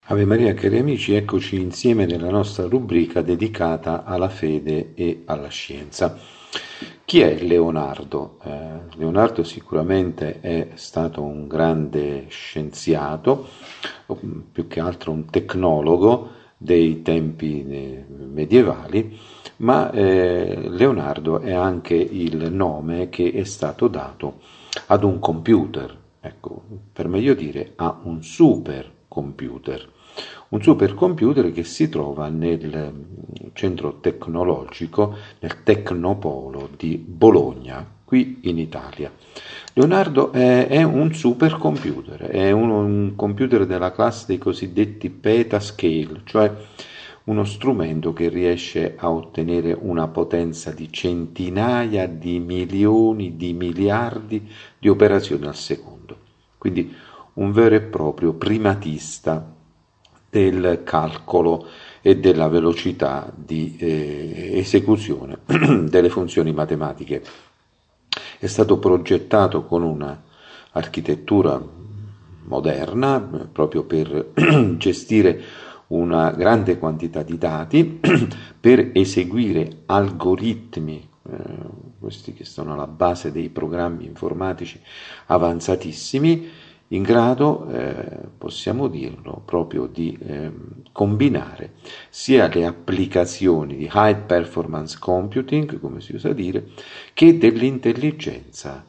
Ave Maria, cari amici, eccoci insieme nella nostra rubrica dedicata alla fede e alla scienza. Chi è Leonardo? Leonardo sicuramente è stato un grande scienziato, o più che altro un tecnologo dei tempi medievali, ma Leonardo è anche il nome che è stato dato ad un computer, ecco, per meglio dire a un supercomputer. Un supercomputer che si trova nel centro tecnologico, nel Tecnopolo di Bologna, qui in Italia. Leonardo è un supercomputer, è un computer della classe dei cosiddetti petascale, cioè uno strumento che riesce a ottenere una potenza di centinaia di milioni di miliardi di operazioni al secondo. Quindi un vero e proprio primatista del calcolo e della velocità di esecuzione delle funzioni matematiche. È stato progettato con una architettura moderna proprio per gestire una grande quantità di dati, per eseguire algoritmi, questi che sono alla base dei programmi informatici avanzatissimi, in grado, possiamo dirlo, proprio di combinare sia le applicazioni di high performance computing, come si usa dire, che dell'intelligenza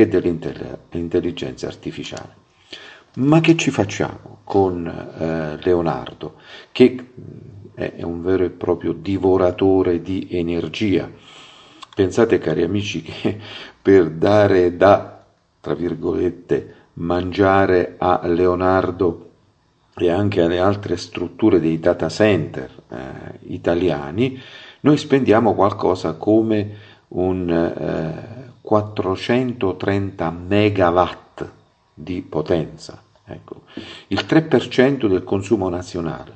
artificiale. Ma che ci facciamo con Leonardo, che è un vero e proprio divoratore di energia? Pensate, cari amici, che per dare tra virgolette, mangiare a Leonardo e anche alle altre strutture dei data center italiani, noi spendiamo qualcosa come un 430 megawatt di potenza. Ecco, il 3% del consumo nazionale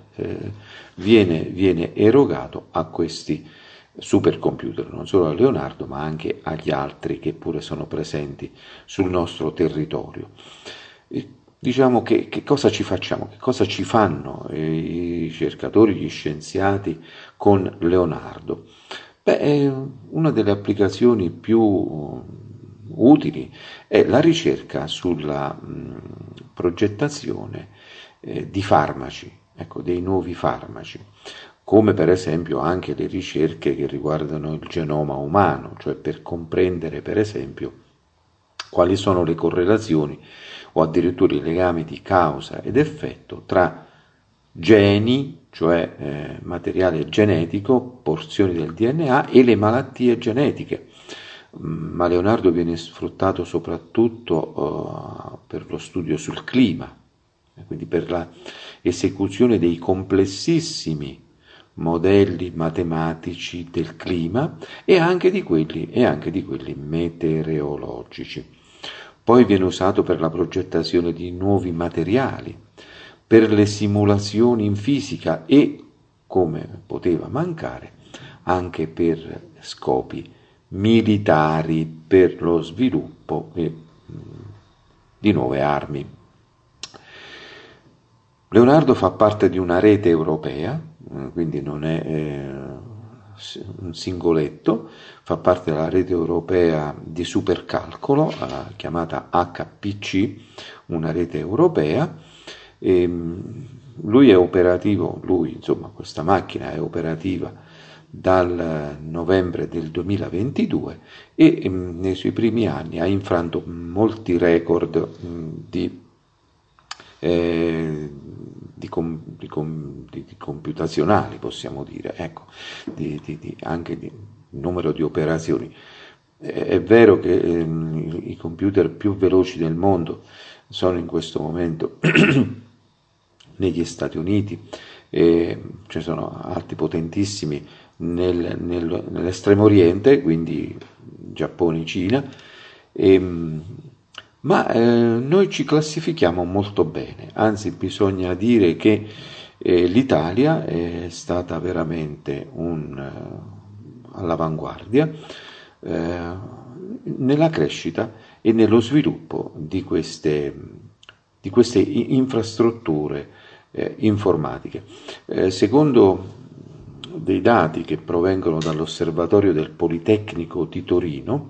viene erogato a questi supercomputer, non solo a Leonardo ma anche agli altri che pure sono presenti sul nostro territorio. Diciamo che cosa ci facciamo, che cosa ci fanno i ricercatori, gli scienziati con Leonardo? Beh, una delle applicazioni più utili è la ricerca sulla progettazione di farmaci, ecco, dei nuovi farmaci, come per esempio anche le ricerche che riguardano il genoma umano, cioè per comprendere per esempio quali sono le correlazioni o addirittura i legami di causa ed effetto tra geni, cioè materiale genetico, porzioni del DNA e le malattie genetiche. Ma Leonardo viene sfruttato soprattutto per lo studio sul clima, quindi per la esecuzione dei complessissimi modelli matematici del clima e anche di quelli meteorologici. Poi viene usato per la progettazione di nuovi materiali, per le simulazioni in fisica e, come poteva mancare, anche per scopi militari, per lo sviluppo di nuove armi. Leonardo fa parte di una rete europea, quindi non è un singoletto, fa parte della rete europea di supercalcolo, chiamata HPC, una rete europea. E lui è operativo, insomma, questa macchina è operativa dal novembre del 2022 e nei suoi primi anni ha infranto molti record computazionali, possiamo dire, ecco, anche di numero di operazioni. È vero che i computer più veloci del mondo sono in questo momento negli Stati Uniti, ci sono altri potentissimi nell'estremo oriente, quindi Giappone, Cina, ma noi ci classifichiamo molto bene, anzi bisogna dire che l'Italia è stata veramente all'avanguardia nella crescita e nello sviluppo di queste infrastrutture informatiche. Secondo dei dati che provengono dall'Osservatorio del Politecnico di Torino,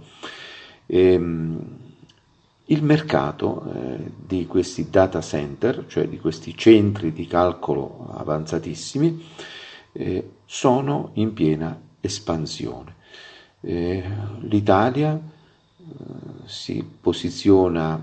il mercato di questi data center, cioè di questi centri di calcolo avanzatissimi, sono in piena espansione. L'Italia si posiziona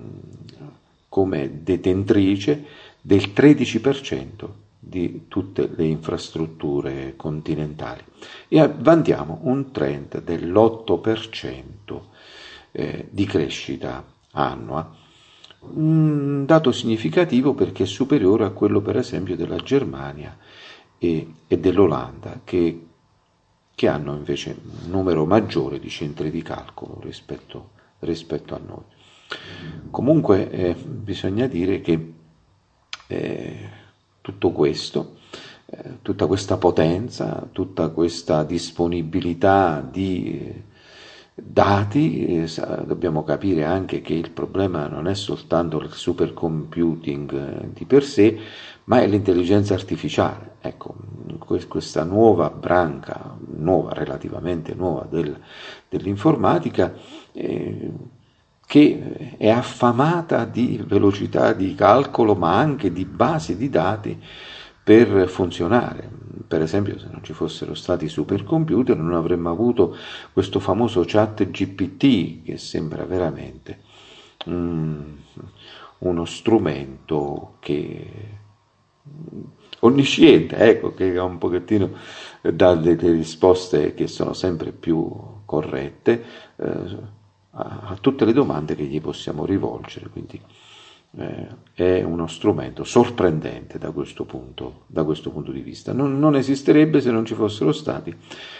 come detentrice del 13% di tutte le infrastrutture continentali e vantiamo un trend dell'8% di crescita annua, un dato significativo perché è superiore a quello per esempio della Germania e dell'Olanda che hanno invece un numero maggiore di centri di calcolo rispetto a noi. Comunque bisogna dire che tutto questo, tutta questa potenza, tutta questa disponibilità di dati, dobbiamo capire anche che il problema non è soltanto il supercomputing di per sé, ma è l'intelligenza artificiale. Ecco, questa nuova branca, relativamente nuova dell'informatica, che è affamata di velocità di calcolo, ma anche di basi di dati per funzionare. Per esempio, se non ci fossero stati supercomputer non avremmo avuto questo famoso chat GPT che sembra veramente uno strumento onnisciente, ecco, che un pochettino dà delle risposte che sono sempre più corrette a tutte le domande che gli possiamo rivolgere, quindi è uno strumento sorprendente da questo punto di vista. Non esisterebbe se non ci fossero stati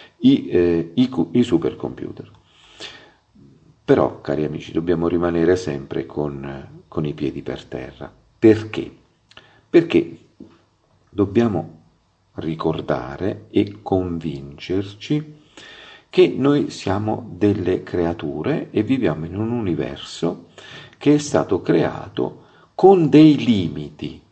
i supercomputer. Però, cari amici, dobbiamo rimanere sempre con i piedi per terra. Perché? Perché dobbiamo ricordare e convincerci che noi siamo delle creature e viviamo in un universo che è stato creato con dei limiti,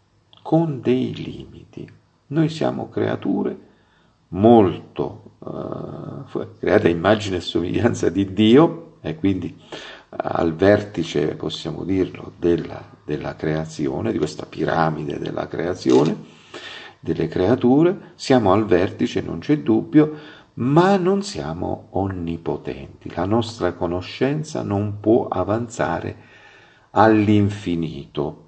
Noi siamo creature molto create a immagine e somiglianza di Dio e quindi al vertice, possiamo dirlo, della creazione, di questa piramide della creazione, delle creature, siamo al vertice, non c'è dubbio, ma non siamo onnipotenti, la nostra conoscenza non può avanzare all'infinito.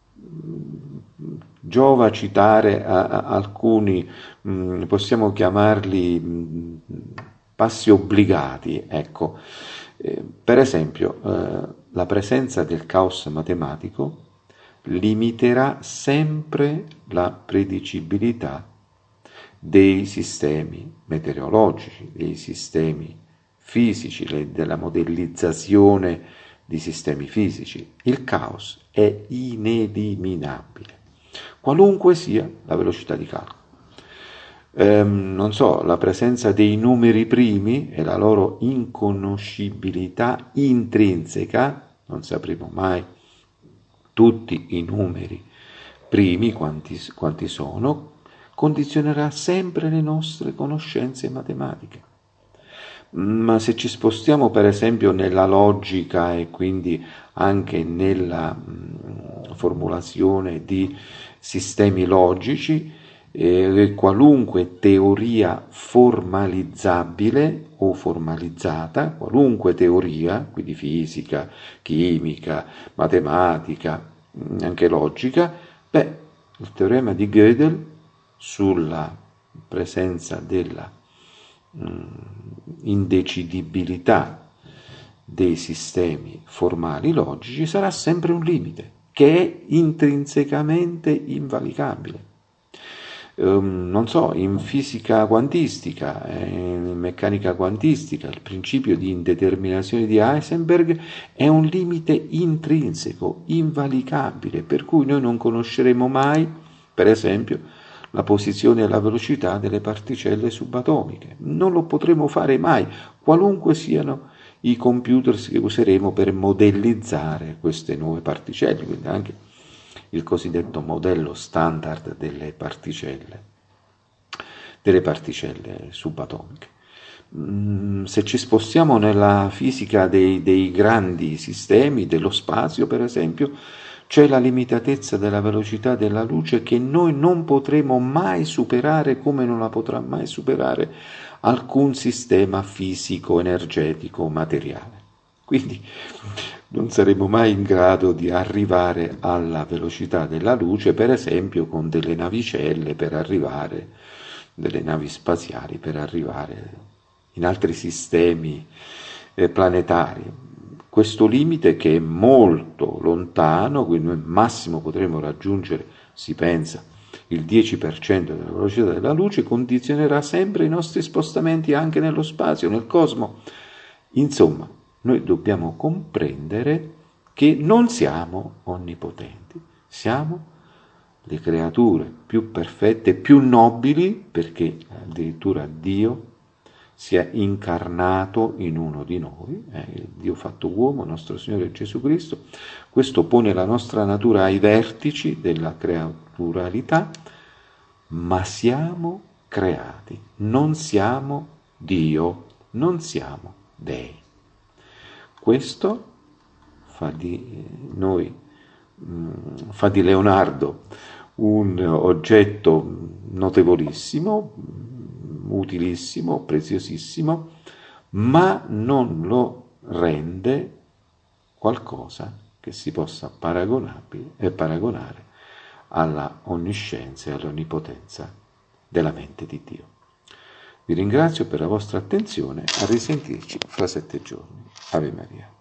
Giova citare alcuni, possiamo chiamarli passi obbligati, ecco. Per esempio, la presenza del caos matematico limiterà sempre la predicibilità dei sistemi meteorologici, dei sistemi fisici, della modellizzazione di sistemi fisici. Il caos è ineliminabile, qualunque sia la velocità di calcolo. Non so, la presenza dei numeri primi e la loro inconoscibilità intrinseca, non sapremo mai tutti i numeri primi quanti sono, condizionerà sempre le nostre conoscenze matematiche. Ma se ci spostiamo per esempio nella logica e quindi anche nella formulazione di sistemi logici, qualunque teoria formalizzabile o formalizzata, qualunque teoria, quindi fisica, chimica, matematica, anche logica, il teorema di Gödel sulla presenza della indecidibilità dei sistemi formali logici sarà sempre un limite che è intrinsecamente invalicabile. Non so, in fisica quantistica, in meccanica quantistica, il principio di indeterminazione di Heisenberg è un limite intrinseco, invalicabile, per cui noi non conosceremo mai, per esempio, la posizione e la velocità delle particelle subatomiche. Non lo potremo fare mai, qualunque siano i computer che useremo per modellizzare queste nuove particelle, quindi anche il cosiddetto modello standard delle particelle subatomiche. Se ci spostiamo nella fisica dei grandi sistemi, dello spazio per esempio, c'è la limitatezza della velocità della luce che noi non potremo mai superare, come non la potrà mai superare alcun sistema fisico, energetico, materiale. Quindi non saremo mai in grado di arrivare alla velocità della luce, per esempio con delle navicelle per arrivare, delle navi spaziali per arrivare in altri sistemi planetari. Questo limite, che è molto lontano, quindi noi massimo potremo raggiungere, si pensa, il 10% della velocità della luce, condizionerà sempre i nostri spostamenti anche nello spazio, nel cosmo. Insomma, noi dobbiamo comprendere che non siamo onnipotenti, siamo le creature più perfette, più nobili, perché addirittura Dio si è incarnato in uno di noi, il Dio fatto uomo, nostro Signore Gesù Cristo. Questo pone la nostra natura ai vertici della creaturalità, ma siamo creati, non siamo Dio, non siamo dei. Questo fa di Leonardo un oggetto notevolissimo, utilissimo, preziosissimo, ma non lo rende qualcosa che si possa paragonare alla onniscienza e all'onnipotenza della mente di Dio. Vi ringrazio per la vostra attenzione, a risentirci fra 7 giorni. Ave Maria.